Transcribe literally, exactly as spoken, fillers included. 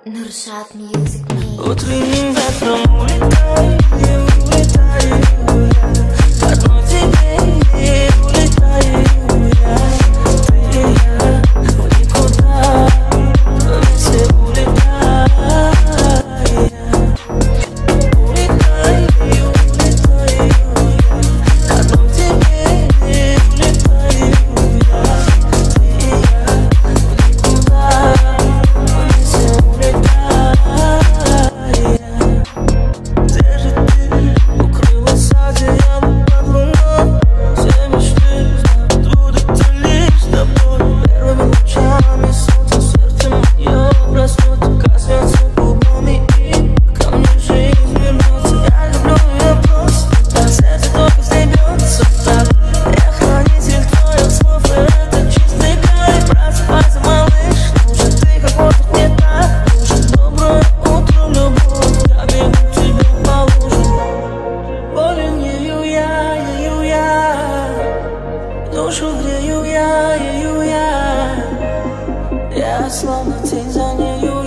Нуршат Music Me. Утренним ветром улетай, улетай я. Одной тебе и улетай я. Ты и я в никуда, вместе улетай я. Улетай, улетай я. Одной тебе и улетай я. Ты и я в никуда, вместе улетай. Душу грею я, ею я. Я словно тень, за нею